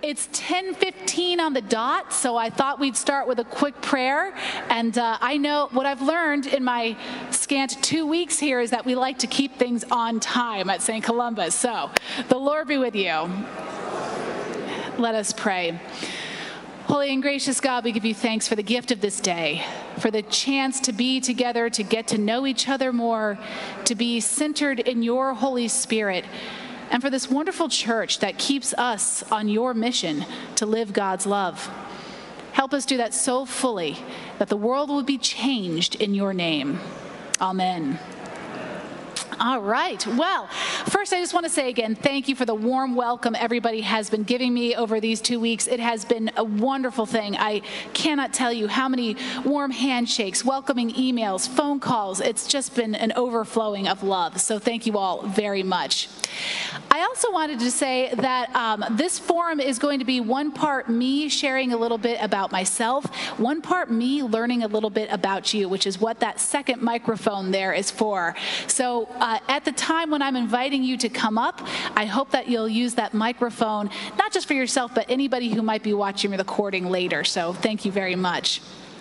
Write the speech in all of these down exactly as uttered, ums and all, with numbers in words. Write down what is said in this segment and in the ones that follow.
It's ten fifteen on the dot, so I thought we'd start with a quick prayer. And uh, I know what I've learned in my scant two weeks here is that we like to keep things on time at Saint Columba's. So the Lord be with you. Let us pray. Holy and gracious God, we give you thanks for the gift of this day, for the chance to be together, to get to know each other more, to be centered in your Holy Spirit, and for this wonderful church that keeps us on your mission to live God's love. Help us do that so fully that the world will be changed in your name. Amen. All right. Well, first, I just want to say again, thank you for the warm welcome everybody has been giving me over these two weeks. It has been a wonderful thing. I cannot tell you how many warm handshakes, welcoming emails, phone calls. It's just been an overflowing of love. So thank you all very much. I also wanted to say that um, this forum is going to be one part me sharing a little bit about myself, one part me learning a little bit about you, which is what that second microphone there is for. So uh, at the time when I'm inviting you to come up, I hope that you'll use that microphone, not just for yourself, but anybody who might be watching the recording later. So thank you very much.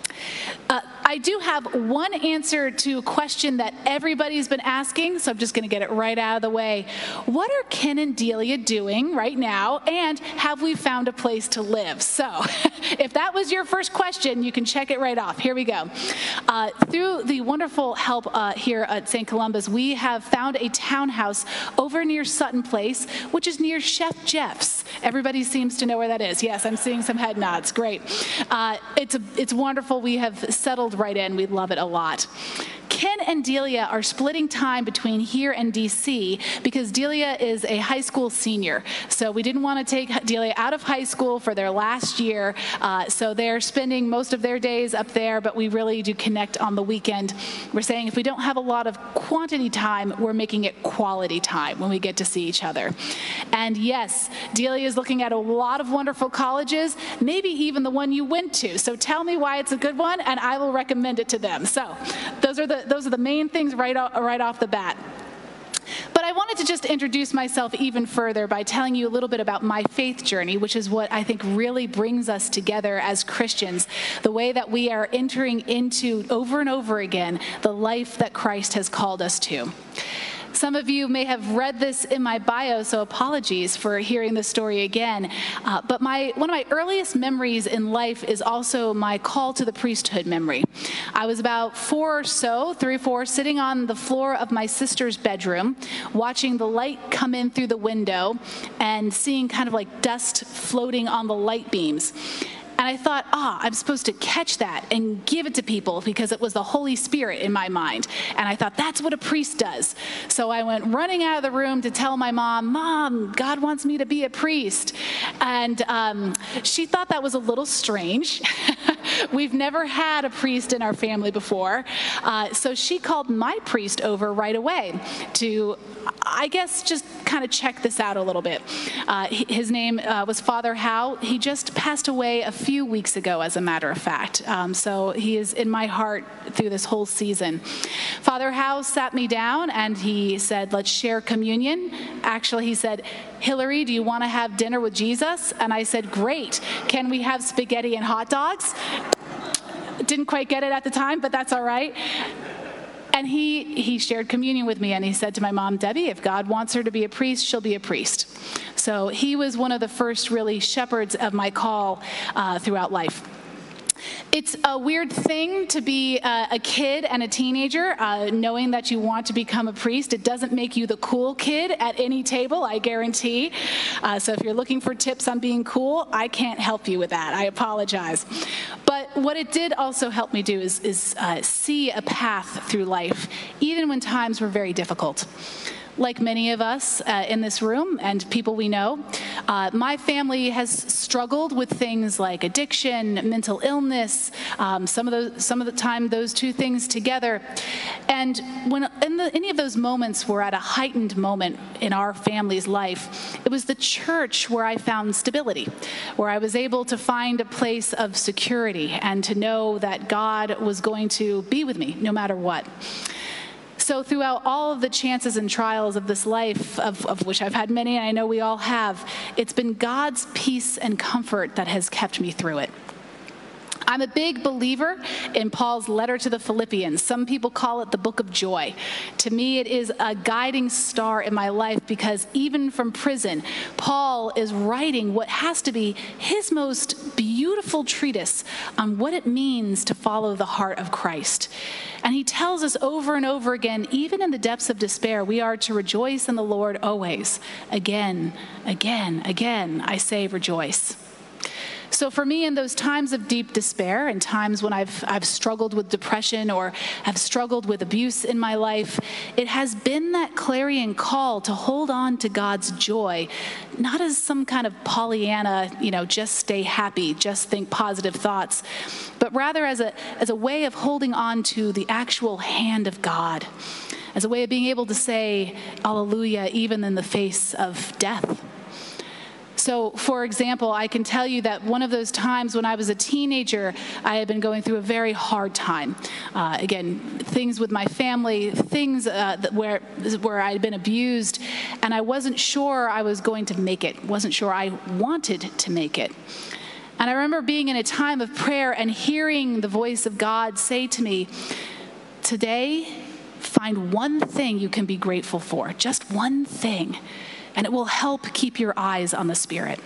Uh, I do have one answer to a question that everybody's been asking, so I'm just going to get it right out of the way. What are Ken and Delia doing right now, and have we found a place to live? So if that was your first question, you can check it right off. Here we go. Uh, through the wonderful help uh, here at Saint Columba's, we have found a townhouse over near Sutton Place, which is near Chef Jeff's. Everybody seems to know where that is. Yes, I'm seeing some head nods. Great. Uh, it's, a, it's wonderful. We have settled right in. We love it a lot. Ken and Delia are splitting time between here and D C because Delia is a high school senior. So we didn't want to take Delia out of high school for their last year. Uh, so they're spending most of their days up there, but we really do connect on the weekend. We're saying if we don't have a lot of quantity time, we're making it quality time when we get to see each other. And yes, Delia is looking at a lot of wonderful colleges, maybe even the one you went to. So tell me why it's a good one, and I will recommend it to them. So those are the those are the main things right off, right off the bat. But I wanted to just introduce myself even further by telling you a little bit about my faith journey, which is what I think really brings us together as Christians, the way that we are entering into, over and over again, the life that Christ has called us to. Some of you may have read this in my bio, so apologies for hearing the story again. Uh, but my one of my earliest memories in life is also my call to the priesthood memory. I was about four or so, three or four, sitting on the floor of my sister's bedroom, watching the light come in through the window and seeing kind of like dust floating on the light beams. And I thought, ah, I'm supposed to catch that and give it to people because it was the Holy Spirit in my mind. And I thought, that's what a priest does. So I went running out of the room to tell my mom, Mom, God wants me to be a priest. And um, she thought that was a little strange. We've never had a priest in our family before. Uh, so she called my priest over right away to, I guess, just kind of check this out a little bit. Uh, his name uh, was Father Howe. He just passed away a few weeks ago, as a matter of fact. Um, so he is in my heart through this whole season. Father Howe sat me down and he said, let's share communion. Actually, he said, Hillary, do you want to have dinner with Jesus? And I said, great. Can we have spaghetti and hot dogs? Didn't quite get it at the time, but that's all right. And he, he shared communion with me, and he said to my mom, Debbie, if God wants her to be a priest, she'll be a priest. So he was one of the first really shepherds of my call uh, throughout life. It's a weird thing to be uh, a kid and a teenager, uh, knowing that you want to become a priest. It doesn't make you the cool kid at any table, I guarantee. Uh, so if you're looking for tips on being cool, I can't help you with that. I apologize. But what it did also help me do is, is uh, see a path through life, even when times were very difficult. Like many of us uh, in this room and people we know, uh, my family has struggled with things like addiction, mental illness, um, some of the some of the time those two things together. And when in the, any of those moments were at a heightened moment in our family's life, it was the church where I found stability, where I was able to find a place of security and to know that God was going to be with me no matter what. So throughout all of the chances and trials of this life, of, of which I've had many, and I know we all have, it's been God's peace and comfort that has kept me through it. I'm a big believer in Paul's letter to the Philippians. Some people call it the book of joy. To me, it is a guiding star in my life because even from prison, Paul is writing what has to be his most beautiful treatise on what it means to follow the heart of Christ. And he tells us over and over again, even in the depths of despair, we are to rejoice in the Lord always. Again, again, again, I say rejoice. So for me, in those times of deep despair and times when I've, I've struggled with depression or have struggled with abuse in my life, it has been that clarion call to hold on to God's joy, not as some kind of Pollyanna, you know, just stay happy, just think positive thoughts, but rather as a, as a way of holding on to the actual hand of God, as a way of being able to say, Alleluia, even in the face of death. So, for example, I can tell you that one of those times when I was a teenager, I had been going through a very hard time. Uh, again, things with my family, things uh, that where, where I had been abused, and I wasn't sure I was going to make it, wasn't sure I wanted to make it. And I remember being in a time of prayer and hearing the voice of God say to me, today, find one thing you can be grateful for, just one thing. And it will help keep your eyes on the Spirit.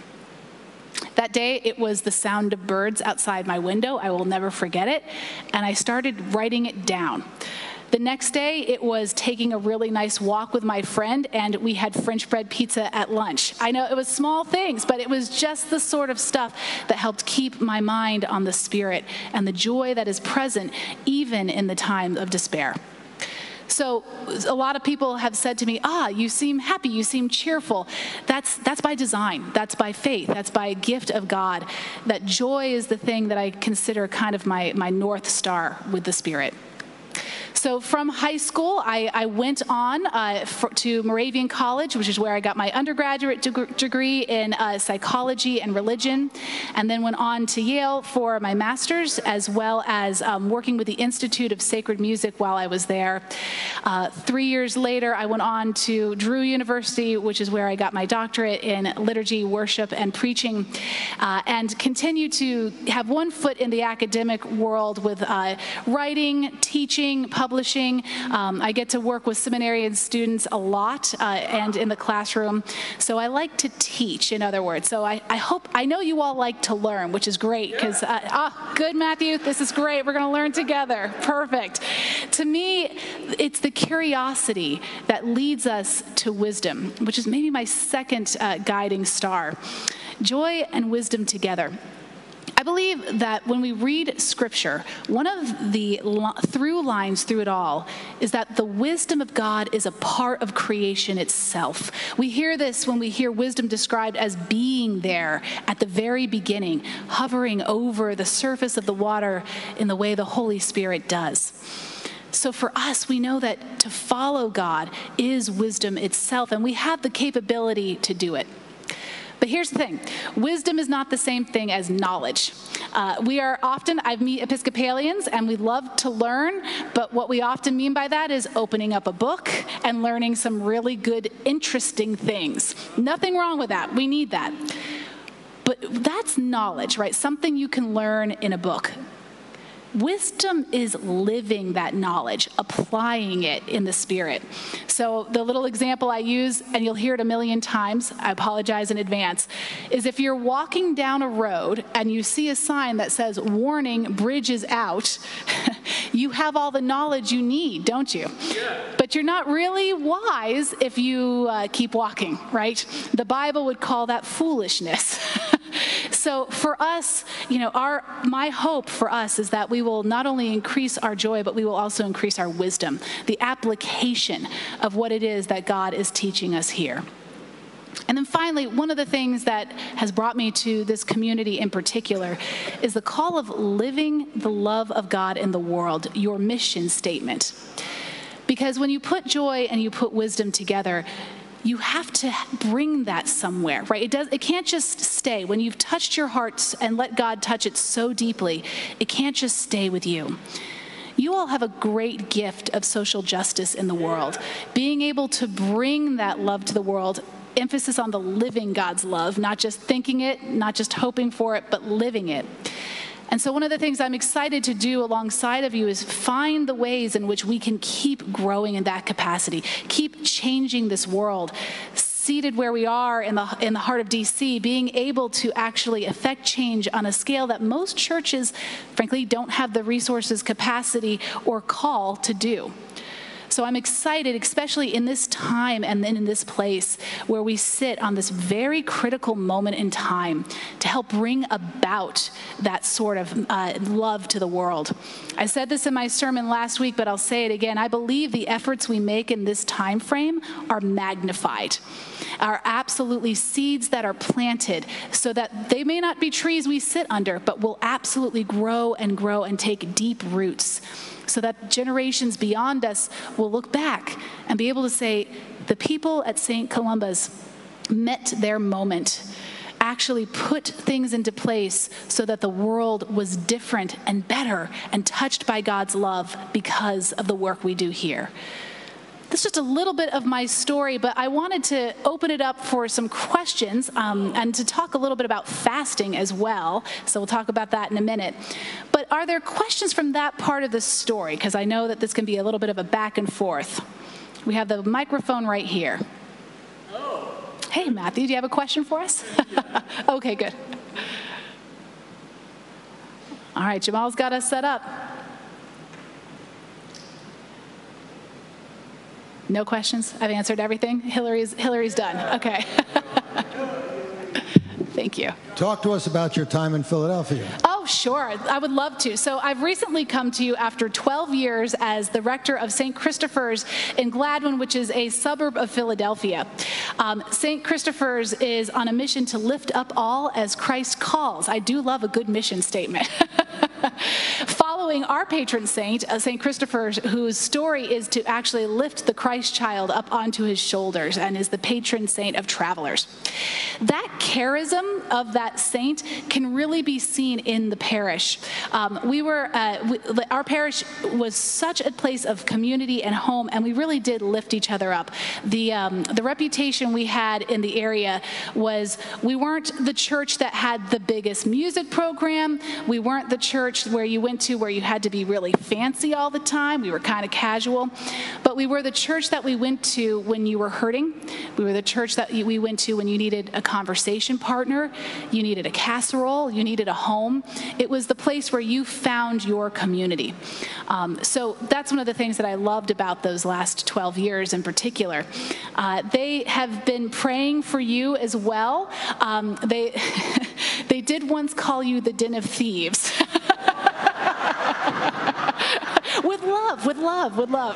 That day, it was the sound of birds outside my window. I will never forget it. And I started writing it down. The next day, it was taking a really nice walk with my friend, and we had French bread pizza at lunch. I know it was small things, but it was just the sort of stuff that helped keep my mind on the Spirit and the joy that is present even in the time of despair. So a lot of people have said to me, ah, you seem happy, you seem cheerful. That's, that's by design, that's by faith, that's by a gift of God. That joy is the thing that I consider kind of my, my North Star with the Spirit. So from high school, I, I went on uh, for, to Moravian College, which is where I got my undergraduate deg- degree in uh, psychology and religion, and then went on to Yale for my master's, as well as um, working with the Institute of Sacred Music while I was there. Uh, three years later, I went on to Drew University, which is where I got my doctorate in liturgy, worship, and preaching, uh, and continue to have one foot in the academic world with uh, writing, teaching, publishing. Publishing. Um, I get to work with seminarian students a lot uh, and in the classroom. So I like to teach, in other words. So I, I hope, I know you all like to learn, which is great because, uh, ah, good, Matthew, this is great. We're going to learn together. Perfect. To me, it's the curiosity that leads us to wisdom, which is maybe my second uh, guiding star. Joy and wisdom together. I believe that when we read Scripture, one of the through lines through it all is that the wisdom of God is a part of creation itself. We hear this when we hear wisdom described as being there at the very beginning, hovering over the surface of the water in the way the Holy Spirit does. So for us, we know that to follow God is wisdom itself, and we have the capability to do it. But here's the thing. Wisdom is not the same thing as knowledge. Uh, we are often, I meet Episcopalians, and we love to learn, but what we often mean by that is opening up a book and learning some really good, interesting things. Nothing wrong with that. We need that. But that's knowledge, right? Something you can learn in a book. Wisdom is living that knowledge, applying it in the Spirit. So the little example I use, and you'll hear it a million times, I apologize in advance, is if you're walking down a road and you see a sign that says, warning, bridge is out, you have all the knowledge you need, don't you? Yeah. But you're not really wise if you uh, keep walking, right? The Bible would call that foolishness. So for us, you know, our my hope for us is that we will not only increase our joy, but we will also increase our wisdom, the application of what it is that God is teaching us here. And then finally, one of the things that has brought me to this community in particular is the call of living the love of God in the world, your mission statement. Because when you put joy and you put wisdom together, you have to bring that somewhere, right? It does. It can't just stay. When you've touched your hearts and let God touch it so deeply, it can't just stay with you. You all have a great gift of social justice in the world. Being able to bring that love to the world, emphasis on the living God's love, not just thinking it, not just hoping for it, but living it. And so one of the things I'm excited to do alongside of you is find the ways in which we can keep growing in that capacity, keep changing this world, seated where we are in the in the heart of D C, being able to actually affect change on a scale that most churches, frankly, don't have the resources, capacity, or call to do. So I'm excited, especially in this time and then in this place where we sit on this very critical moment in time to help bring about that sort of uh, love to the world. I said this in my sermon last week, but I'll say it again. I believe the efforts we make in this time frame are magnified, are absolutely seeds that are planted so that they may not be trees we sit under, but will absolutely grow and grow and take deep roots, so that generations beyond us will look back and be able to say, the people at Saint Columba's met their moment, actually put things into place so that the world was different and better and touched by God's love because of the work we do here. That's just a little bit of my story, but I wanted to open it up for some questions um, and to talk a little bit about fasting as well. So we'll talk about that in a minute. But are there questions from that part of the story? Because I know that this can be a little bit of a back and forth. We have the microphone right here. Oh. Hey, Matthew, do you have a question for us? Okay, good. All right, Jamal's got us set up. No questions? I've answered everything? Hillary's, Hillary's done. Okay. Thank you. Talk to us about your time in Philadelphia. Oh, sure. I would love to. So I've recently come to you after twelve years as the rector of Saint Christopher's in Gladwin, which is a suburb of Philadelphia. Um, Saint Christopher's is on a mission to lift up all as Christ calls. I do love a good mission statement. Following our patron saint, uh, Saint Christopher, whose story is to actually lift the Christ child up onto his shoulders and is the patron saint of travelers. That charism of that saint can really be seen in the parish. Um, we were, uh, we, our parish was such a place of community and home, and we really did lift each other up. The, um, the reputation we had in the area was we weren't the church that had the biggest music program. We weren't the church where you went to where you had to be really fancy all the time. We were kind of casual. But we were the church that we went to when you were hurting. We were the church that we went to when you needed a conversation partner, you needed a casserole, you needed a home. It was the place where you found your community. Um, so that's one of the things that I loved about those last twelve years in particular. Uh, they have been praying for you as well. Um, they, they did once call you the Den of Thieves. With love, with love, with love.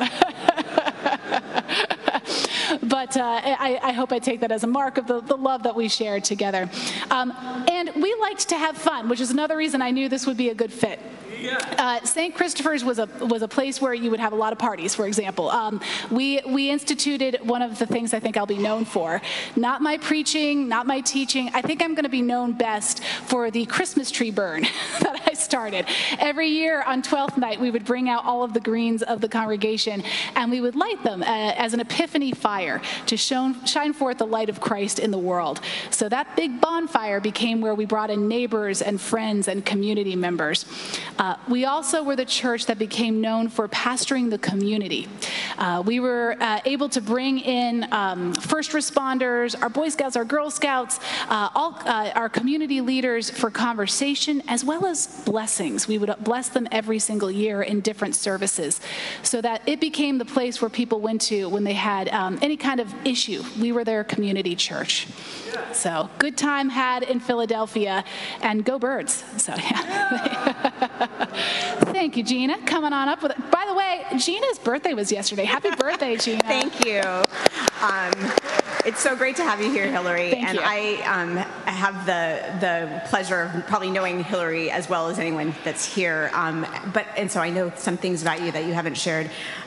But uh, I, I hope I take that as a mark of the, the love that we share together. Um, and we liked to have fun, which is another reason I knew this would be a good fit. Uh, Saint Christopher's was a was a place where you would have a lot of parties, for example. Um, we we instituted one of the things I think I'll be known for. Not my preaching, not my teaching. I think I'm going to be known best for the Christmas tree burn that I started. Every year on twelfth night, we would bring out all of the greens of the congregation, and we would light them uh, as an epiphany fire to shone, shine forth the light of Christ in the world. So that big bonfire became where we brought in neighbors and friends and community members. Uh, we also were the church that became known for pastoring the community. Uh, we were uh, able to bring in um, first responders, our Boy Scouts, our Girl Scouts, uh, all uh, our community leaders for conversation as well as blessings. We would bless them every single year in different services so that it became the place where people went to when they had um, any kind of issue. We were their community church. So good time had in Philadelphia, and go Birds. So yeah. Thank you, Gina. Coming on up with it. By the way, Gina's birthday was yesterday. Happy birthday, Gina. Thank you. Um, it's so great to have you here, Hillary. Thank and you. I um, have the the pleasure of probably knowing Hillary as well as anyone that's here. Um, but and so I know some things about you that you haven't shared.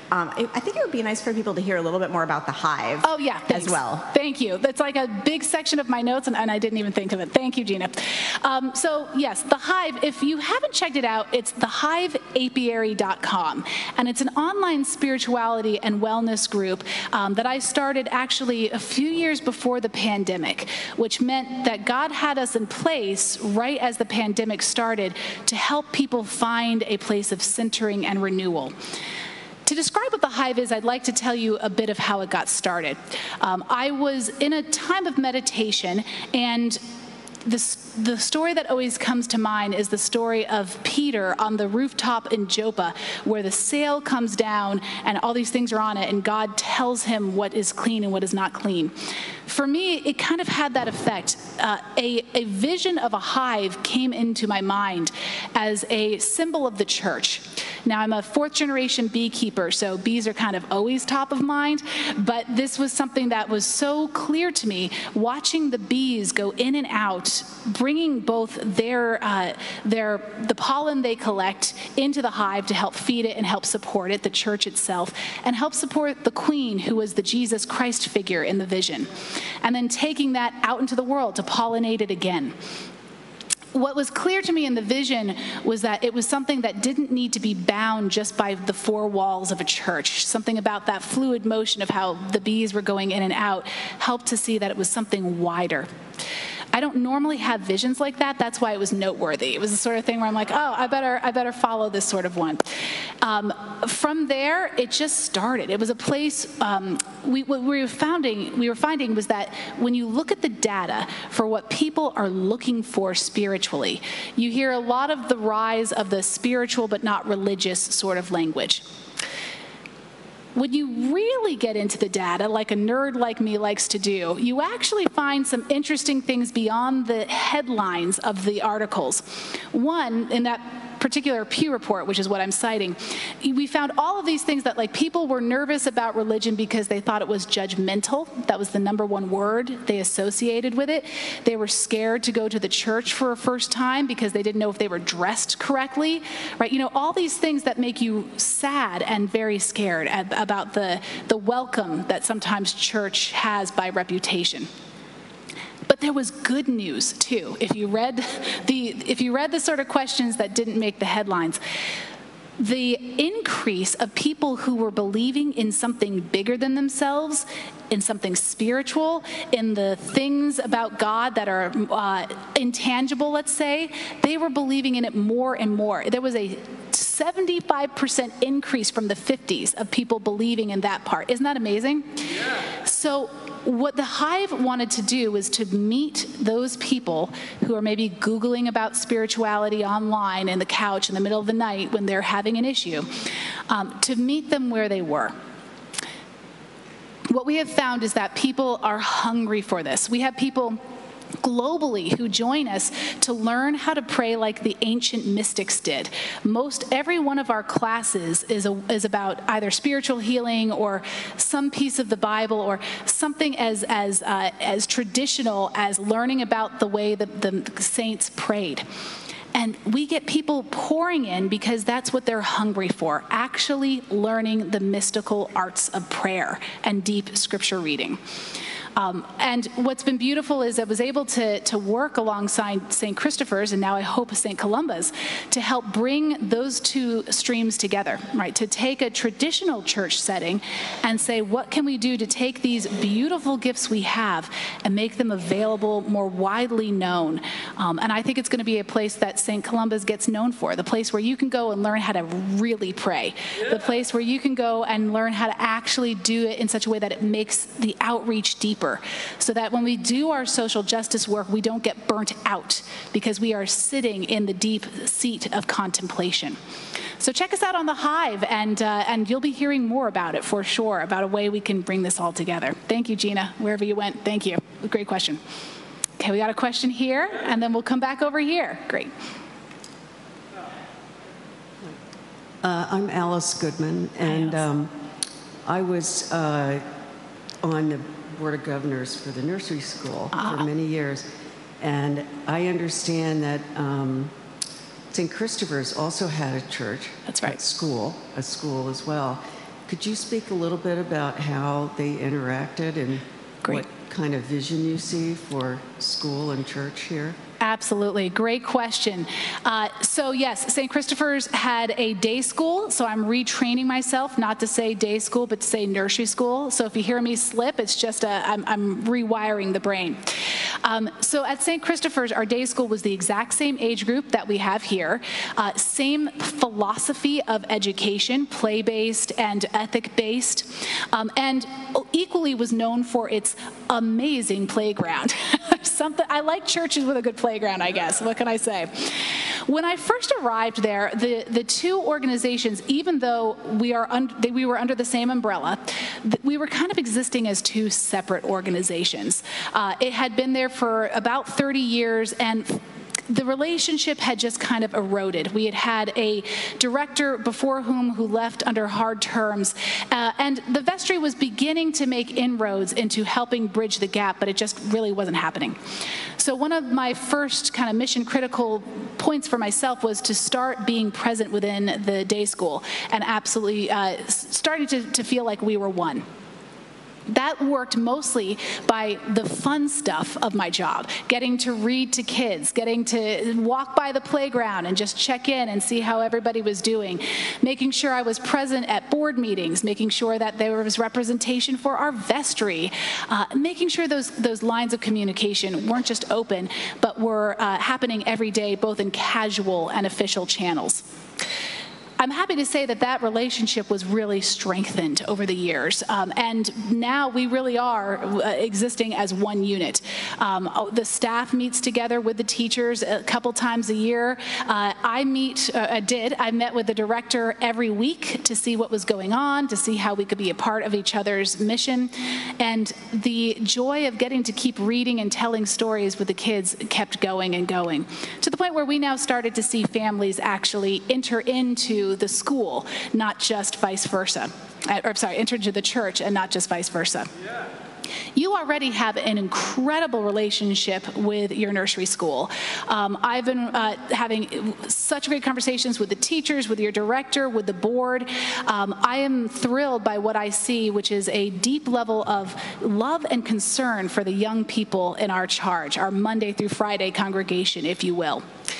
Um, I I think it would be nice for people to hear a little bit more about the Hive. Oh, yeah, thanks. As well. Thank you. That's like a big section of my notes, and, and I didn't even think of it. Thank you, Gina. Um, so, yes, the Hive, if you haven't checked it out, it's the hive apiary dot com, and it's an online spirituality and wellness group um, that I started actually a few years before the pandemic, which meant that God had us in place right as the pandemic started to help people find a place of centering and renewal. To describe what the Hive is, I'd like to tell you a bit of how it got started. Um, I was in a time of meditation, and This, the story that always comes to mind is the story of Peter on the rooftop in Joppa, where the sail comes down and all these things are on it, and God tells him what is clean and what is not clean. For me, it kind of had that effect. Uh, a, a vision of a hive came into my mind as a symbol of the church. Now, I'm a fourth generation beekeeper, so bees are kind of always top of mind, but this was something that was so clear to me, watching the bees go in and out, bringing both their, uh, their, the pollen they collect into the hive to help feed it and help support it, the church itself, and help support the queen, who was the Jesus Christ figure in the vision, and then taking that out into the world to pollinate it again. What was clear to me in the vision was that it was something that didn't need to be bound just by the four walls of a church. Something about that fluid motion of how the bees were going in and out helped to see that it was something wider. I don't normally have visions like that. That's why it was noteworthy. It was the sort of thing where I'm like, oh, I better, I better follow this sort of one. Um, from there, it just started. It was a place, um, we, what we were founding, we were finding was that when you look at the data for what people are looking for spiritually, you hear a lot of the rise of the spiritual but not religious sort of language. When you really get into the data, like a nerd like me likes to do, you actually find some interesting things beyond the headlines of the articles. One, in that particular Pew report, which is what I'm citing, we found all of these things that, like, people were nervous about religion because they thought it was judgmental. That was the number one word they associated with it. They were scared to go to the church for a first time because they didn't know if they were dressed correctly, right? You know, all these things that make you sad and very scared about the, the welcome that sometimes church has by reputation. But there was good news too. If you read the if you read the sort of questions that didn't make the headlines, the increase of people who were believing in something bigger than themselves, in something spiritual, in the things about God that are uh, intangible, let's say, they were believing in it more and more. There was a seventy-five percent increase from the fifties of people believing in that part. Isn't that amazing? Yeah. So what the Hive wanted to do was to meet those people who are maybe Googling about spirituality online in the couch in the middle of the night when they're having an issue, um, to meet them where they were. What we have found is that people are hungry for this. We have people globally who join us to learn how to pray like the ancient mystics did. Most every one of our classes is, a, is about either spiritual healing or some piece of the Bible or something as, as, uh, as traditional as learning about the way that the saints prayed. And we get people pouring in because that's what they're hungry for, actually learning the mystical arts of prayer and deep scripture reading. Um, and what's been beautiful is I was able to, to work alongside Saint Christopher's, and now I hope Saint Columba's, to help bring those two streams together, right? To take a traditional church setting and say, what can we do to take these beautiful gifts we have and make them available, more widely known? Um, and I think it's going to be a place that Saint Columba's gets known for, the place where you can go and learn how to really pray, yeah. The place where you can go and learn how to actually do it in such a way that it makes the outreach deeper, so that when we do our social justice work, we don't get burnt out because we are sitting in the deep seat of contemplation. So check us out on the Hive, and, uh, and you'll be hearing more about it for sure, about a way we can bring this all together. Thank you, Gina, wherever you went. Thank you. Great question. Okay, we got a question here, and then we'll come back over here. Great. Uh, I'm Alice Goodman, and um, I was uh, on the Board of Governors for the nursery school ah. for many years, and I understand that um, Saint Christopher's also had a church. That's right. School, a school as well, could you speak a little bit about how they interacted and Great. what kind of vision you see for school and church here? Absolutely. Great question. Uh, so yes, Saint Christopher's had a day school, so I'm retraining myself not to say day school, but to say nursery school. So if you hear me slip, it's just a, I'm, I'm rewiring the brain. Um, so at Saint Christopher's, our day school was the exact same age group that we have here. Uh, same philosophy of education, play-based and ethic-based, um, and equally was known for its amazing playground. Something I like churches with a good playground, I guess. What can I say? When I first arrived there, the, the two organizations, even though we are un, they, we were under the same umbrella, th we were kind of existing as two separate organizations. Uh, it had been there for about thirty years, and the relationship had just kind of eroded. We had had a director before whom who left under hard terms, uh, and the vestry was beginning to make inroads into helping bridge the gap, but it just really wasn't happening. So one of my first kind of mission critical points for myself was to start being present within the day school and absolutely uh, starting to, to feel like we were one. That worked mostly by the fun stuff of my job, getting to read to kids, getting to walk by the playground and just check in and see how everybody was doing, making sure I was present at board meetings, making sure that there was representation for our vestry, uh, making sure those, those lines of communication weren't just open, but were uh, happening every day, both in casual and official channels. I'm happy to say that that relationship was really strengthened over the years, um, and now we really are uh, existing as one unit. Um, the staff meets together with the teachers a couple times a year. Uh, I meet, uh, I did, I met with the director every week to see what was going on, to see how we could be a part of each other's mission, and the joy of getting to keep reading and telling stories with the kids kept going and going, to the point where we now started to see families actually enter into the school, not just vice versa. Or, sorry, enter into the church and not just vice versa. Yeah. You already have an incredible relationship with your nursery school. Um, I've been uh, having such great conversations with the teachers, with your director, with the board. Um, I am thrilled by what I see, which is a deep level of love and concern for the young people in our charge, our Monday through Friday congregation, if you will.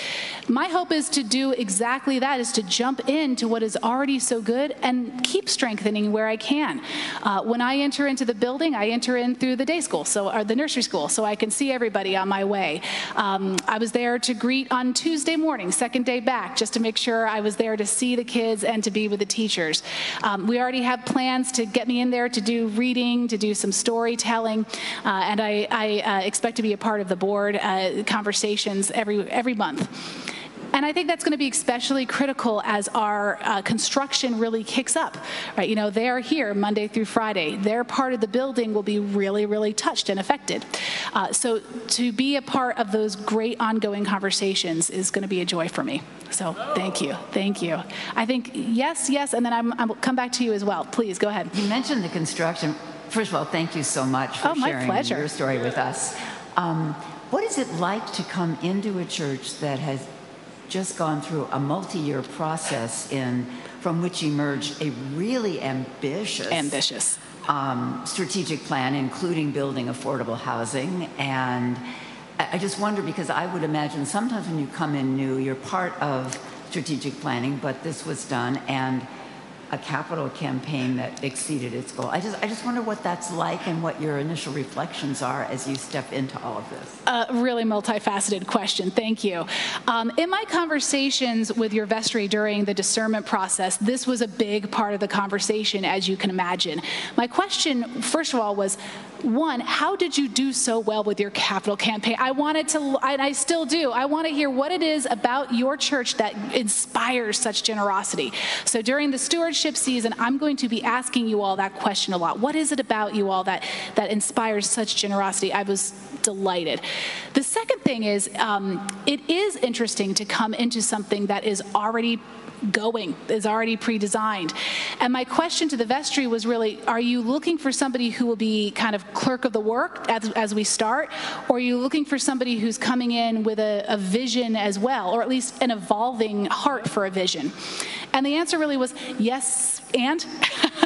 My hope is to do exactly that, is to jump into what is already so good and keep strengthening where I can. Uh, when I enter into the building, I enter in through the day school, so or the nursery school, so I can see everybody on my way. Um, I was there to greet on Tuesday morning, second day back, just to make sure I was there to see the kids and to be with the teachers. Um, we already have plans to get me in there to do reading, to do some storytelling, uh, and I, I uh, expect to be a part of the board uh, conversations every every month. And I think that's going to be especially critical as our uh, construction really kicks up, right? You know, they are here Monday through Friday. Their part of the building will be really, really touched and affected. Uh, so to be a part of those great ongoing conversations is going to be a joy for me. So thank you, thank you. I think yes, yes, and then I'm, I'll come back to you as well. Please, go ahead. You mentioned the construction. First of all, thank you so much for oh, my sharing pleasure. your story with us. Um, what is it like to come into a church that has just gone through a multi-year process in from which emerged a really ambitious, ambitious. Um, strategic plan, including building affordable housing? And I just wonder, because I would imagine sometimes when you come in new, you're part of strategic planning, but this was done, and a capital campaign that exceeded its goal. I just, I just wonder what that's like and what your initial reflections are as you step into all of this. A really multifaceted question, thank you. Um, in my conversations with your vestry during the discernment process, this was a big part of the conversation, as you can imagine. My question, first of all, was, one, how did you do so well with your capital campaign? I wanted to, and I still do, I want to hear what it is about your church that inspires such generosity. So during the stewardship season, I'm going to be asking you all that question a lot. What is it about you all that, that inspires such generosity? I was delighted. The second thing is, um, it is interesting to come into something that is already going, is already pre-designed. And my question to the vestry was really, are you looking for somebody who will be kind of clerk of the work as, as we start, or are you looking for somebody who's coming in with a, a vision as well, or at least an evolving heart for a vision? And the answer really was yes and.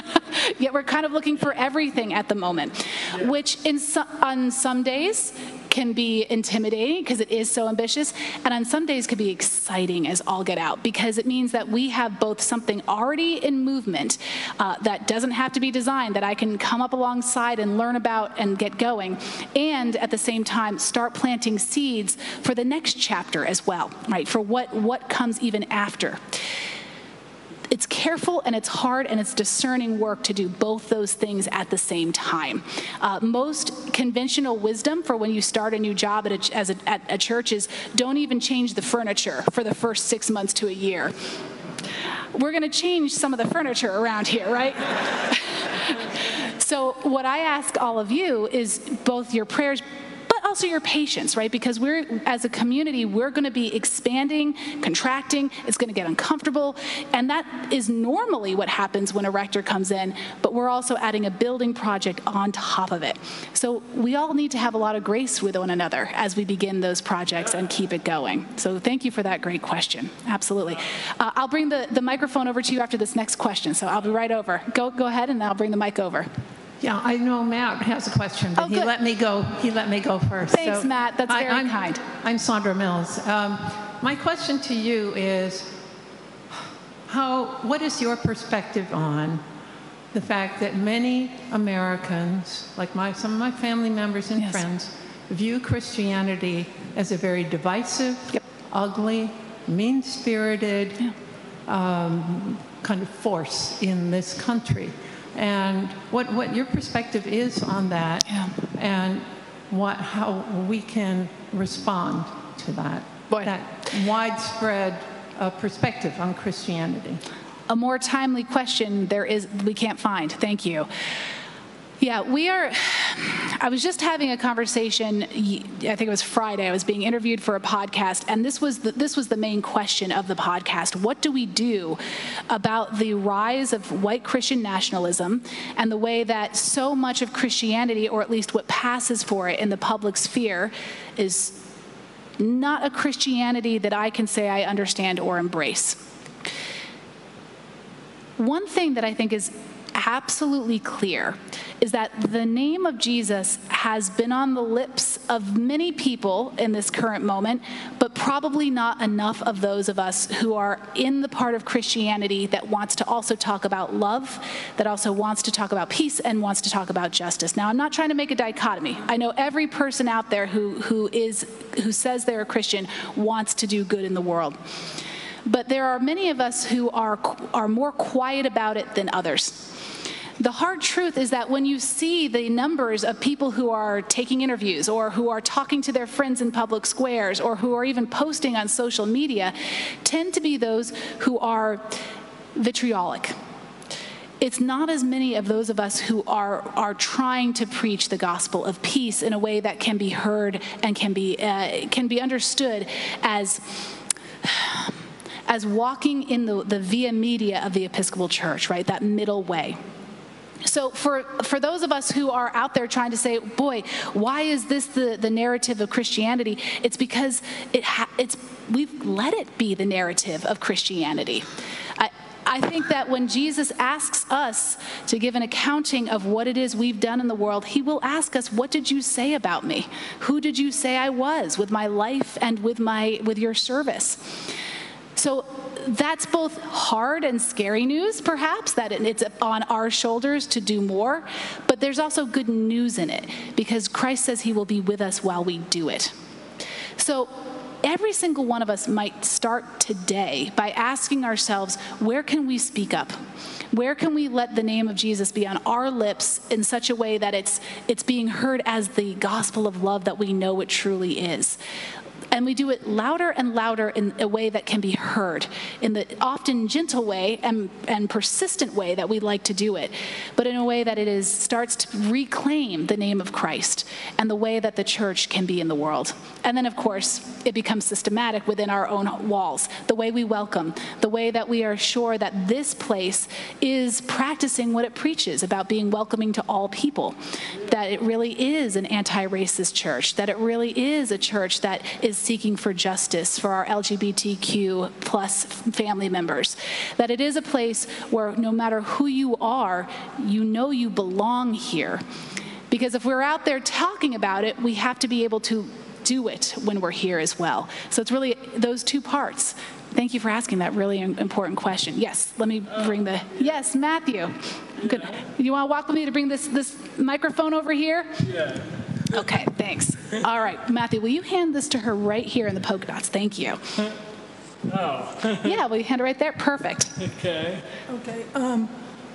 Yet we're kind of looking for everything at the moment, which in so, on some days can be intimidating because it is so ambitious, and on some days could be exciting as all get out, because it means that we have both something already in movement uh, that doesn't have to be designed, that I can come up alongside and learn about and get going, and at the same time start planting seeds for the next chapter as well, right? For what, what comes even after. It's careful and it's hard and it's discerning work to do both those things at the same time. Uh, most conventional wisdom for when you start a new job at a, as a, at a church is don't even change the furniture for the first six months to a year. We're going to change some of the furniture around here, right? So what I ask all of you is both your prayers, but also your patience, right? Because we're, as a community, we're going to be expanding, contracting. It's going to get uncomfortable. And that is normally what happens when a rector comes in, but we're also adding a building project on top of it. So we all need to have a lot of grace with one another as we begin those projects and keep it going. So thank you for that great question. Absolutely. Uh, I'll bring the, the microphone over to you after this next question. So I'll be right over. Go, go ahead, and I'll bring the mic over. Yeah, I know Matt has a question, but Oh, he good. let me go. He let me go first. Thanks, Matt. That's very I'm, kind. I'm Sandra Mills. Um, my question to you is, how? What is your perspective on the fact that many Americans, like my some of my family members and Yes. friends, view Christianity as a very divisive, Yep. ugly, mean-spirited Yeah. um, kind of force in this country? And what, what your perspective is on that, Yeah. and what, how we can respond to that, Boy. that widespread uh, perspective on Christianity. A more timely question there is we can't find. Thank you. Yeah, we are, I was just having a conversation, I think it was Friday, I was being interviewed for a podcast, and this was the, this was the main question of the podcast. What do we do about the rise of white Christian nationalism and the way that so much of Christianity, or at least what passes for it in the public sphere, is not a Christianity that I can say I understand or embrace? One thing that I think is absolutely clear is that the name of Jesus has been on the lips of many people in this current moment, but probably not enough of those of us who are in the part of Christianity that wants to also talk about love, that also wants to talk about peace, and wants to talk about justice. Now, I'm not trying to make a dichotomy. I know every person out there who, who, is, who says they're a Christian wants to do good in the world. But there are many of us who are, are more quiet about it than others. The hard truth is that when you see the numbers of people who are taking interviews, or who are talking to their friends in public squares, or who are even posting on social media, tend to be those who are vitriolic. It's not as many of those of us who are, are trying to preach the gospel of peace in a way that can be heard and can be, uh, can be understood as as walking in the, the via media of the Episcopal Church, right? That middle way. So for, for those of us who are out there trying to say, boy, why is this the, the narrative of Christianity? It's because it ha- it's we've let it be the narrative of Christianity. I, I think that when Jesus asks us to give an accounting of what it is we've done in the world, he will ask us, what did you say about me? Who did you say I was with my life and with my with your service? So that's both hard and scary news, perhaps, that it's on our shoulders to do more, but there's also good news in it, because Christ says he will be with us while we do it. So every single one of us might start today by asking ourselves, where can we speak up? Where can we let the name of Jesus be on our lips in such a way that it's it's being heard as the gospel of love that we know it truly is? And we do it louder and louder in a way that can be heard, in the often gentle way and, and persistent way that we like to do it, but in a way that it is starts to reclaim the name of Christ and the way that the church can be in the world. And then, of course, it becomes systematic within our own walls, the way we welcome, the way that we are sure that this place is practicing what it preaches about being welcoming to all people, that it really is an anti-racist church, that it really is a church that is seeking for justice for our L G B T Q plus family members. That it is a place where no matter who you are, you know you belong here. Because if we're out there talking about it, we have to be able to do it when we're here as well. So it's really those two parts. Thank you for asking that really important question. Yes, let me bring the, yes, Matthew. Good. You want to walk with me to bring this, this microphone over here? Yeah. Okay, thanks. All right, Matthew, will you hand this to her right here in the polka dots? Thank you. Oh. Yeah, will you hand it right there? Perfect. Okay. Okay. Um,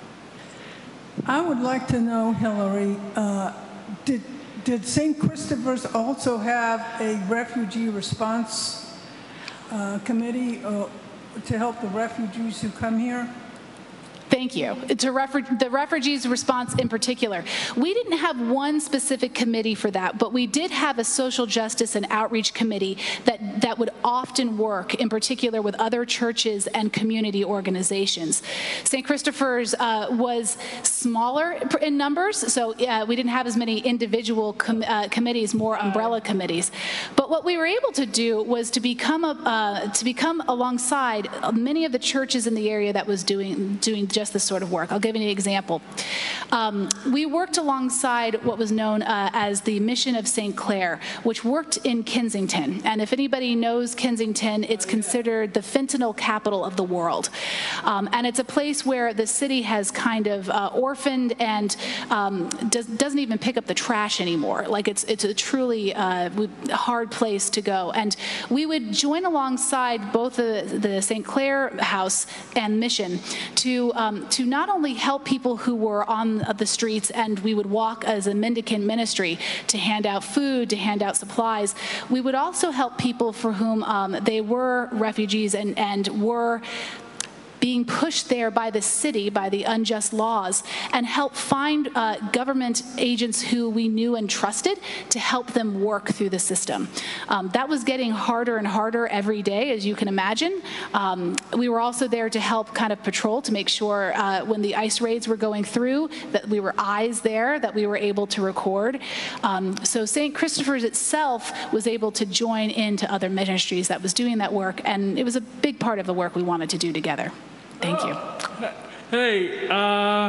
I would like to know, Hillary, uh, did did Saint Christopher's also have a refugee response uh, committee uh, to help the refugees who come here? Thank you. To refu- the refugees response in particular, we didn't have one specific committee for that, but we did have a social justice and outreach committee that, that would often work, in particular with other churches and community organizations. Saint Christopher's uh, was smaller in numbers, so uh, we didn't have as many individual com- uh, committees, more umbrella committees. But what we were able to do was to become a, uh, to become alongside many of the churches in the area that was doing doing just this sort of work. I'll give you an example. Um, we worked alongside what was known uh, as the Mission of Saint Clair, which worked in Kensington. And if anybody knows Kensington, it's considered the fentanyl capital of the world. Um, and it's a place where the city has kind of uh, orphaned and um, does, doesn't even pick up the trash anymore. Like it's, it's a truly uh, hard place to go. And we would join alongside both the, the Saint Clair House and Mission to Um, to not only help people who were on the streets, and we would walk as a mendicant ministry to hand out food, to hand out supplies, we would also help people for whom um, they were refugees and, and were being pushed there by the city, by the unjust laws, and help find uh, government agents who we knew and trusted to help them work through the system. Um, that was getting harder and harder every day, as you can imagine. Um, we were also there to help kind of patrol to make sure uh, when the ICE raids were going through that we were eyes there, that we were able to record. Um, so Saint Christopher's itself was able to join into other ministries that was doing that work, and it was a big part of the work we wanted to do together. Thank you. Hey, uh,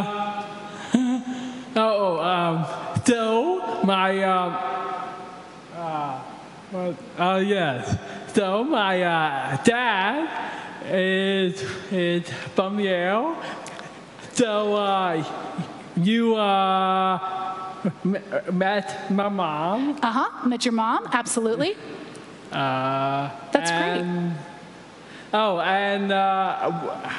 oh, um, so my, um, uh, well, uh, yes, so my uh, dad is is from Yale. So uh, you uh, met my mom. Uh huh. Met your mom? Absolutely. Uh, That's and, great. Oh, and uh,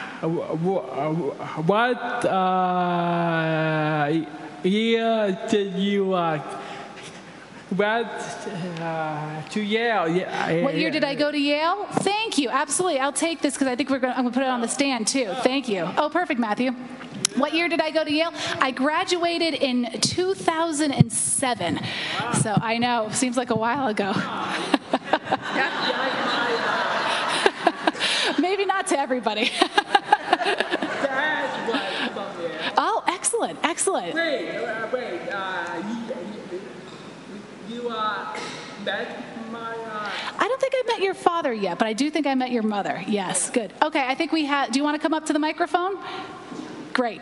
what uh, year did you uh, went uh, to Yale? Yeah. What year did I go to Yale? Thank you. Absolutely. I'll take this because I think we're going. I'm going to put it on the stand too. Thank you. Oh, perfect, Matthew. What year did I go to Yale? I graduated in two thousand seven. So I know, seems like a while ago. Maybe not to everybody. Oh, excellent, excellent. Wait, uh, wait, uh, you, you uh, met my... Uh... I don't think I met your father yet, but I do think I met your mother. Yes, good. Okay, I think we have, do you want to come up to the microphone? Great.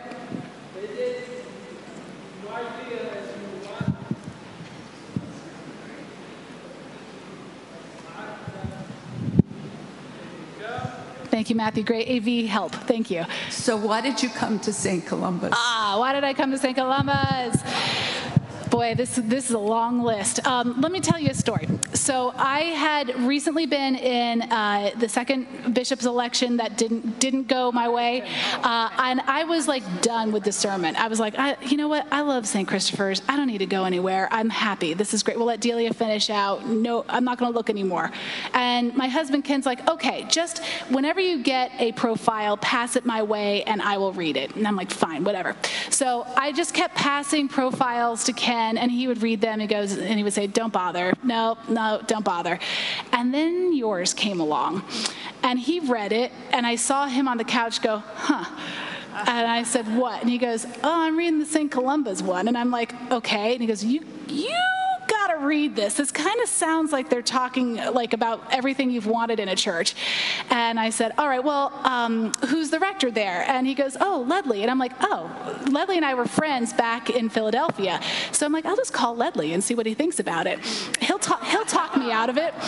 Thank you, Matthew. Great A V help. Thank you. So why did you come to Saint Columba's? Ah, why did I come to Saint Columba's? Boy, this, this is a long list. Um, let me tell you a story. So I had recently been in uh, the second bishop's election that didn't didn't go my way, uh, and I was like done with discernment. I was like, I, you know what? I love Saint Christopher's. I don't need to go anywhere. I'm happy. This is great. We'll let Delia finish out. No, I'm not going to look anymore. And my husband Ken's like, okay, just whenever you get a profile, pass it my way, and I will read it. And I'm like, fine, whatever. So I just kept passing profiles to Ken. And he would read them. He goes, and he would say, "Don't bother. No, no, don't bother." And then yours came along, and he read it, and I saw him on the couch go, "Huh." And I said, "What?" And he goes, "Oh, I'm reading the Saint Columba's one." And I'm like, "Okay." And he goes, "You, you gotta to read this. This kind of sounds like they're talking like about everything you've wanted in a church. And I said, all right, well, um, who's the rector there? And he goes, oh, Ledley. And I'm like, oh, Ledley and I were friends back in Philadelphia. So I'm like, I'll just call Ledley and see what he thinks about it. He'll talk, he'll talk me out of it.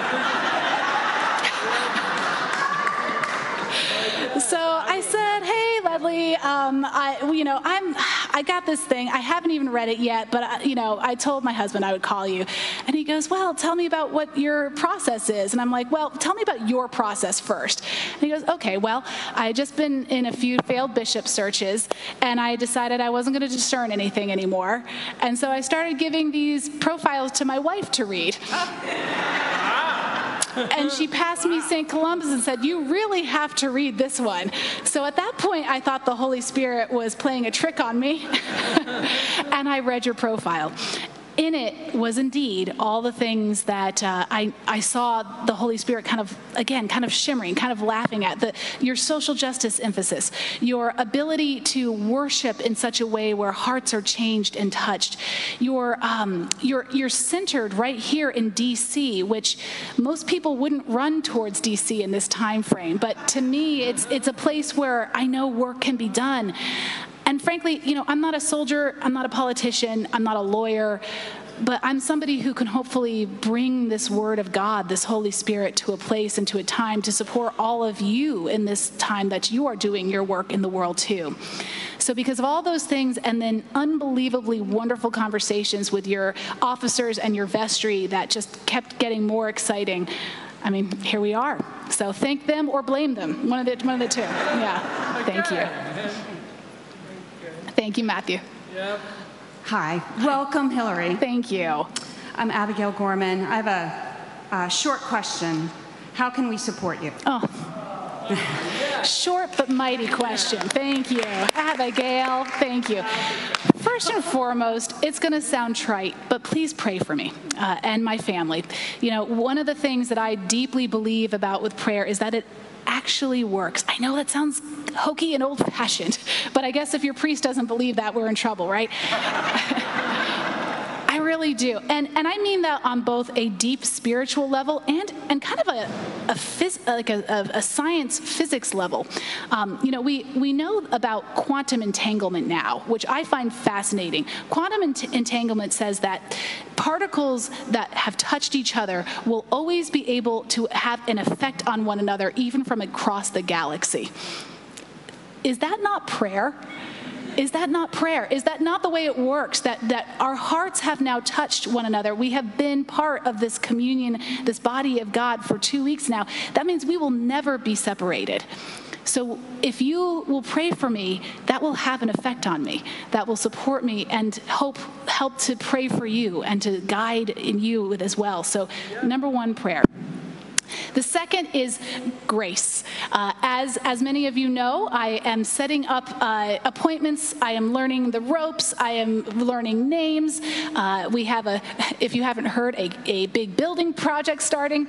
So I said, hey, Ledley, um, I, you know, I'm, I got this thing. I haven't even read it yet, but, I, you know, I told my husband I would call you. And he goes, well, tell me about what your process is. And I'm like, well, tell me about your process first. And he goes, okay, well, I had just been in a few failed bishop searches, and I decided I wasn't going to discern anything anymore. And so I started giving these profiles to my wife to read. And she passed me Saint Columba's and said, you really have to read this one. So at that point, I thought the Holy Spirit was playing a trick on me. And I read your profile. In it was indeed all the things that uh, I, I saw the Holy Spirit kind of, again, kind of shimmering, kind of laughing at. The, your social justice emphasis, your ability to worship in such a way where hearts are changed and touched. Your, um, you're, you're centered right here in D C, which most people wouldn't run towards D C in this time frame. But to me, it's, it's a place where I know work can be done. And frankly, you know, I'm not a soldier, I'm not a politician, I'm not a lawyer, but I'm somebody who can hopefully bring this word of God, this Holy Spirit, to a place and to a time to support all of you in this time that you are doing your work in the world too. So because of all those things and then unbelievably wonderful conversations with your officers and your vestry that just kept getting more exciting, I mean, here we are. So thank them or blame them, one of the, one of the two. Yeah, thank you. Thank you, Matthew. Yep. Hi. Welcome, Hillary. Thank you. I'm Abigail Gorman. I have a, a short question. How can we support you? Oh. Short but mighty question. Thank you. Abigail, thank you. First and foremost, it's going to sound trite, but please pray for me uh, and my family. You know, one of the things that I deeply believe about with prayer is that it actually works. I know that sounds hokey and old-fashioned, but I guess if your priest doesn't believe that, we're in trouble, right? I really do. And and I mean that on both a deep spiritual level and and kind of a, a phys, like a, a, a science physics level. Um, you know, we, we know about quantum entanglement now, which I find fascinating. Quantum ent- entanglement says that particles that have touched each other will always be able to have an effect on one another, even from across the galaxy. Is that not prayer? Is that not prayer? Is that not the way it works? That, that our hearts have now touched one another. We have been part of this communion, this body of God for two weeks now. That means we will never be separated. So if you will pray for me, that will have an effect on me. That will support me and hope, help to pray for you and to guide in you as well. So number one, prayer. The second is grace. Uh, as, as many of you know, I am setting up uh, appointments. I am learning the ropes. I am learning names. Uh, we have a, if you haven't heard, a, a big building project starting.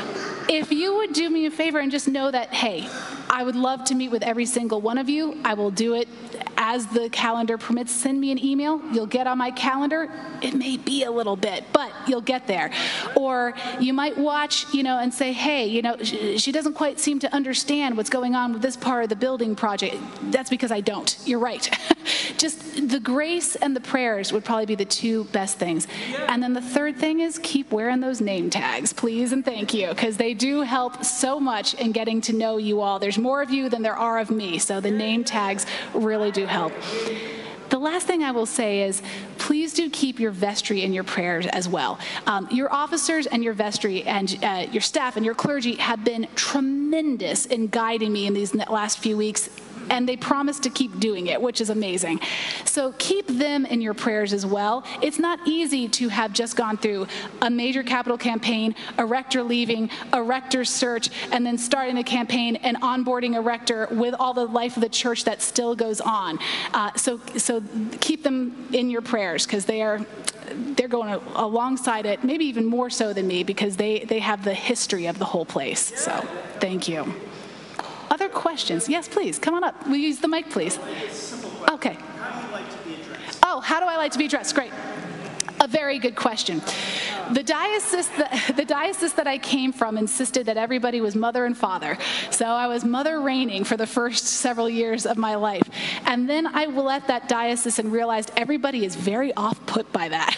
If you would do me a favor and just know that, hey, I would love to meet with every single one of you. I will do it as the calendar permits. Send me an email. You'll get on my calendar. It may be a little bit, but you'll get there. Or you might watch, you know, and say, hey, you know, she doesn't quite seem to understand what's going on with this part of the building project. That's because I don't. You're right. Just the grace and the prayers would probably be the two best things. And then the third thing is keep wearing those name tags, please and thank you, because they do help so much in getting to know you all. There's more of you than there are of me, so the name tags really do help. The last thing I will say is, please do keep your vestry in your prayers as well. Um, your officers and your vestry and uh, your staff and your clergy have been tremendous in guiding me in these last few weeks, and they promise to keep doing it, which is amazing. So keep them in your prayers as well. It's not easy to have just gone through a major capital campaign, a rector leaving, a rector search, and then starting the campaign and onboarding a rector with all the life of the church that still goes on. Uh, so, so keep them in your prayers, because they are they're going alongside it, maybe even more so than me, because they, they have the history of the whole place. So thank you. Other questions? Yes, please. Come on up. Will you use the mic, please? Okay. Oh, how do I like to be addressed? Great. A very good question. The diocese, that, the diocese that I came from insisted that everybody was mother and father. So I was mother reigning for the first several years of my life. And then I left that diocese and realized everybody is very off-put by that.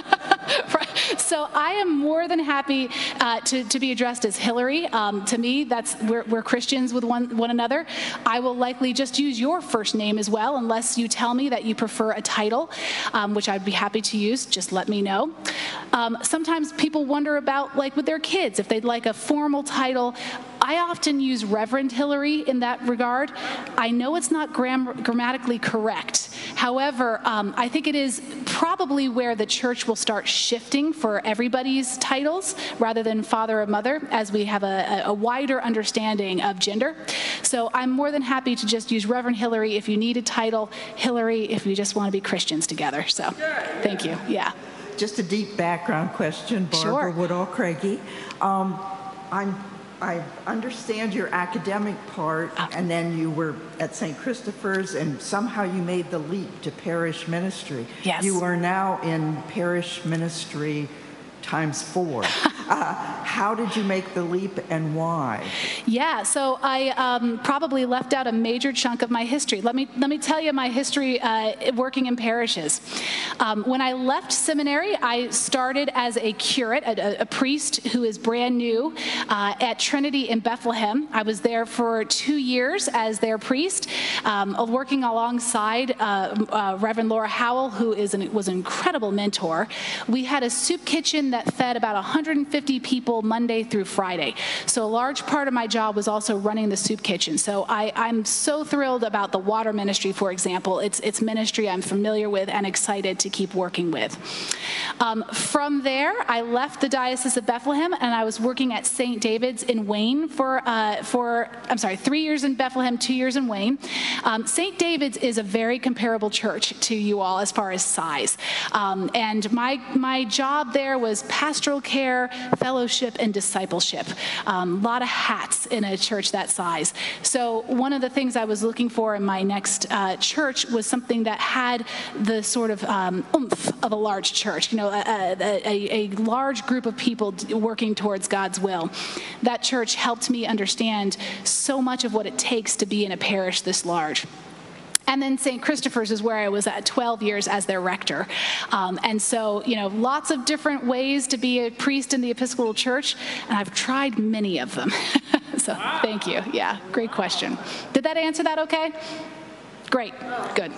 So I am more than happy uh, to, to be addressed as Hillary. Um, to me, that's we're, we're Christians with one, one another. I will likely just use your first name as well, unless you tell me that you prefer a title, um, which I'd be happy to use. Just let me know. Um, sometimes people wonder about, like with their kids, if they'd like a formal title. I often use Reverend Hillary in that regard. I know it's not gram grammatically correct. However, um, I think it is probably where the church will start shifting for everybody's titles rather than father or mother, as we have a, a wider understanding of gender. So I'm more than happy to just use Reverend Hillary if you need a title, Hillary if you just want to be Christians together. So thank you. Yeah. Just a deep background question, Barbara Sure. Woodall-Craigie. Um, I'm I understand your academic part, and then you were at Saint Christopher's, and somehow you made the leap to parish ministry. Yes. You are now in parish ministry times four. uh, how did you make the leap, and why? Yeah, so I um, probably left out a major chunk of my history. Let me let me tell you my history uh, working in parishes. Um, when I left seminary, I started as a curate, a, a priest who is brand new uh, at Trinity in Bethlehem. I was there for two years as their priest, um, working alongside uh, uh, Reverend Laura Howell, who is an, was an incredible mentor. We had a soup kitchen that fed about one hundred fifty people Monday through Friday. So a large part of my job was also running the soup kitchen. So I, I'm so thrilled about the water ministry, for example. It's, it's ministry I'm familiar with and excited to keep working with. Um, from there, I left the Diocese of Bethlehem, and I was working at Saint David's in Wayne for, uh, for I'm sorry, three years in Bethlehem, two years in Wayne. Um, Saint David's is a very comparable church to you all as far as size. Um, and my, my job there was pastoral care, fellowship, and discipleship. A um, lot of hats in a church that size. So one of the things I was looking for in my next uh, church was something that had the sort of um, oomph of a large church, you know, a, a, a large group of people working towards God's will. That church helped me understand so much of what it takes to be in a parish this large. And then Saint Christopher's is where I was at twelve years as their rector. Um, and so, you know, lots of different ways to be a priest in the Episcopal Church, and I've tried many of them. So thank you. Yeah, great question. Did that answer that okay? Great, good.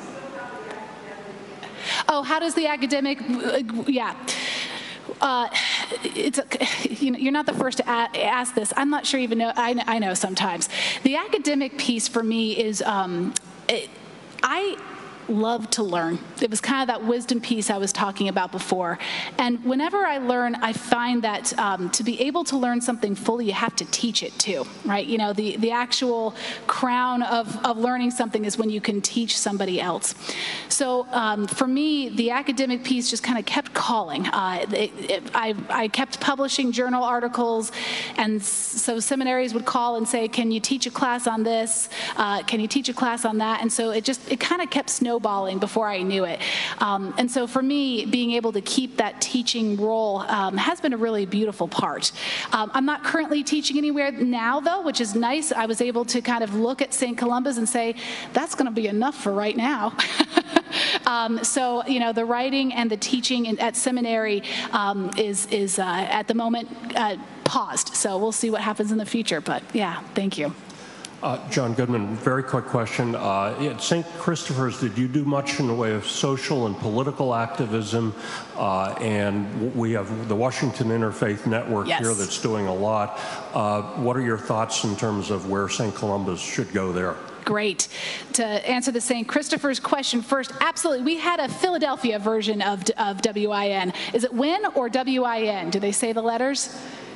Oh, how does the academic, yeah. Uh, it's a, you know, you're not the first to a ask this. I'm not sure even know, I, I know sometimes. The academic piece for me is, um, it, I love to learn. It was kind of that wisdom piece I was talking about before. And whenever I learn, I find that um, to be able to learn something fully, you have to teach it too, right? You know, the, the actual crown of, of learning something is when you can teach somebody else. So um, for me, the academic piece just kind of kept calling. Uh, it, it, I, I kept publishing journal articles, and so seminaries would call and say, can you teach a class on this? Uh, can you teach a class on that? And so it just, it kind of kept snowballing before I knew it. Um, and so for me, being able to keep that teaching role um, has been a really beautiful part. Um, I'm not currently teaching anywhere now, though, which is nice. I was able to kind of look at Saint Columba's and say, that's going to be enough for right now. um, so, you know, the writing and the teaching in, at seminary um, is, is uh, at the moment uh, paused. So we'll see what happens in the future. But yeah, thank you. Uh, John Goodman, very quick question. Uh, at Saint Christopher's, did you do much in the way of social and political activism? Uh, and we have the Washington Interfaith Network yes. here that's doing a lot. Uh, what are your thoughts in terms of where Saint Columba's should go there? Great. To answer the Saint Christopher's question first, absolutely. We had a Philadelphia version of, of W I N. Is it W I N or W I N? Do they say the letters?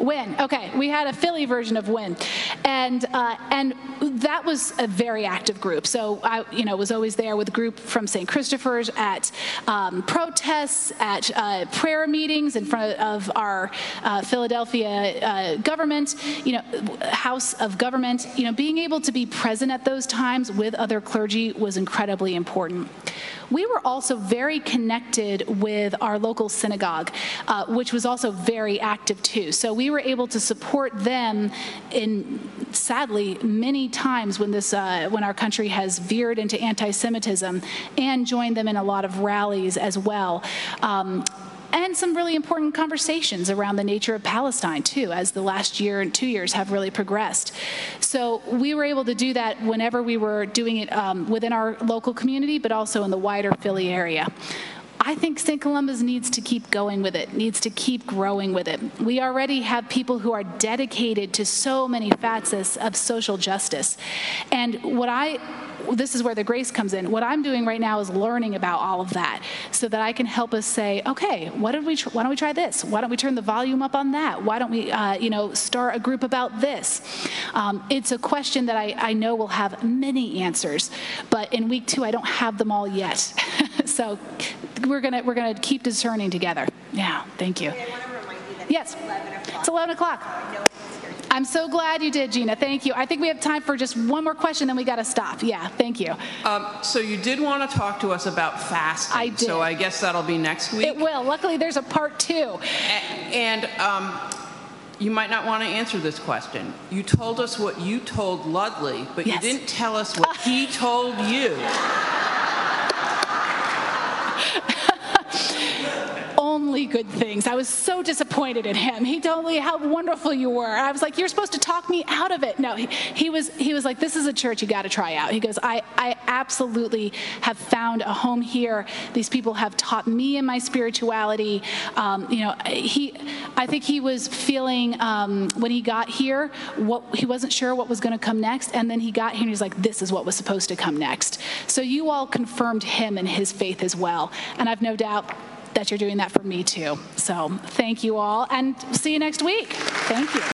Win. Okay, we had a Philly version of Win, and uh, and that was a very active group. So I, you know, was always there with a group from Saint Christopher's at um, protests, at uh, prayer meetings in front of our uh, Philadelphia uh, government, you know, House of Government. You know, being able to be present at those times with other clergy was incredibly important. We were also very connected with our local synagogue, uh, which was also very active too. So we were able to support them in, sadly, many times when this, uh, when our country has veered into anti-Semitism, and join them in a lot of rallies as well. Um, And some really important conversations around the nature of Palestine, too, as the last year and two years have really progressed. So we were able to do that whenever we were doing it um, within our local community, but also in the wider Philly area. I think Saint Columba's needs to keep going with it, needs to keep growing with it. We already have people who are dedicated to so many facets of social justice. And what I, this is where the grace comes in. What I'm doing right now is learning about all of that so that I can help us say, okay, what did we tr- why don't we try this? Why don't we turn the volume up on that? Why don't we, uh, you know, start a group about this? Um, it's a question that I, I know will have many answers, but in week two, I don't have them all yet. So we're gonna we're gonna keep discerning together. Yeah, thank you. I want to remind you that yes, it's eleven o'clock. It's eleven o'clock. I'm so glad you did, Gina. Thank you. I think we have time for just one more question, then we got to stop. Yeah, thank you. Um, so you did want to talk to us about fasting. I did. So I guess that'll be next week. It will. Luckily, there's a part two. A- and um, you might not want to answer this question. You told us what you told Ludley, but yes. you didn't tell us what he told you. Only good things. I was so disappointed in him. He told me how wonderful you were. I was like, you're supposed to talk me out of it. No, he, he was he was like, this is a church you got to try out. He goes, I, I absolutely have found a home here. These people have taught me in my spirituality. Um, you know, he, I think he was feeling um, when he got here, what he wasn't sure what was going to come next. And then he got here and he's like, this is what was supposed to come next. So you all confirmed him and his faith as well. And I've no doubt that you're doing that for me too. So thank you all, and see you next week. Thank you.